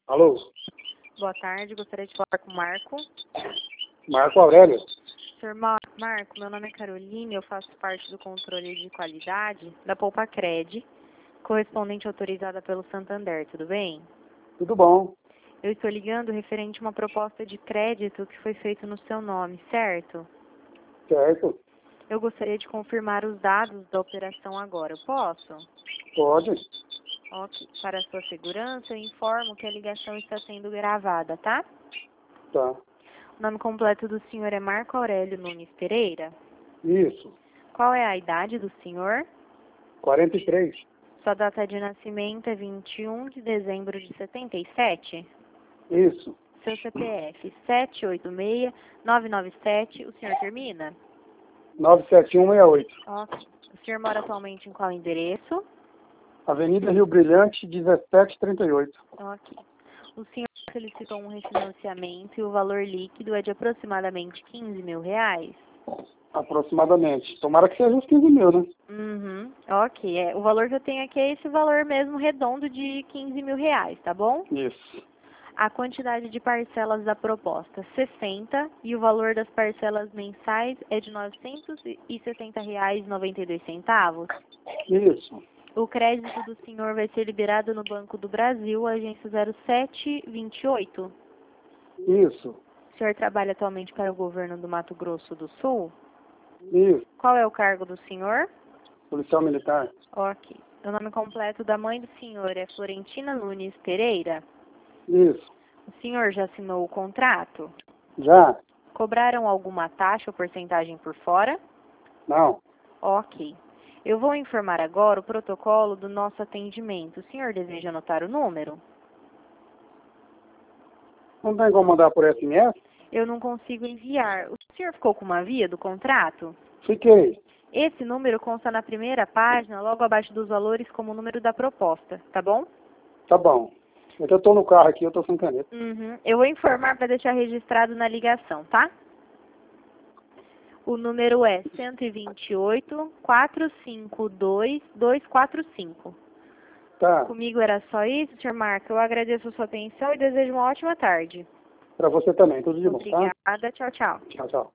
Alô? Boa tarde, gostaria de falar com o Marco. Marco Aurélio? Senhor Marco, meu nome é Caroline, eu faço parte do controle de qualidade da Poupa-Cred, correspondente autorizada pelo Santander, tudo bem? Tudo bom? Eu estou ligando referente a uma proposta de crédito que foi feita no seu nome, certo? Certo? Eu gostaria de confirmar os dados da operação agora, eu posso? Pode? Ok. Para a sua segurança, eu informo que a ligação está sendo gravada, tá? Tá. O nome completo do senhor é Marco Aurélio Nunes Pereira? Isso. Qual é a idade do senhor? 43? Sua data de nascimento é 21 de dezembro de 77? Isso. Seu CPF 786-997, o senhor termina? 97168. Ok. O senhor mora atualmente em qual endereço? Avenida Rio Brilhante, 1738. Ok. O senhor solicitou um refinanciamento e o valor líquido é de aproximadamente R$ 15.000? Aproximadamente. Tomara que seja uns 15 mil, né? Uhum. Ok. O valor que eu tenho aqui é esse valor mesmo redondo de R$ 15.000, tá bom? Isso. A quantidade de parcelas da proposta, 60, e o valor das parcelas mensais é de R$ 960,92. Isso. O crédito do senhor vai ser liberado no Banco do Brasil, agência 0728. Isso. O senhor trabalha atualmente para o governo do Mato Grosso do Sul? Isso. Qual é o cargo do senhor? Policial militar? Ok. O nome completo da mãe do senhor é Florentina Nunes Pereira? Isso. O senhor já assinou o contrato? Já? Cobraram alguma taxa ou porcentagem por fora? Não. Ok. Eu vou informar agora o protocolo do nosso atendimento. O senhor deseja anotar o número? Não tem como mandar por SMS? Eu não consigo enviar. O senhor ficou com uma via do contrato? Fiquei. Esse número consta na primeira página, logo abaixo dos valores, como o número da proposta, tá bom? Tá bom. É que eu tô no carro aqui, eu tô sem caneta. Uhum. Eu vou informar para deixar registrado na ligação, tá? O número é 128-452-245. Tá. Comigo era só isso, Sr. Marco. Eu agradeço a sua atenção e desejo uma ótima tarde. Pra você também. Tudo de bom, tá? Obrigada. Tchau, tchau. Tchau, tchau.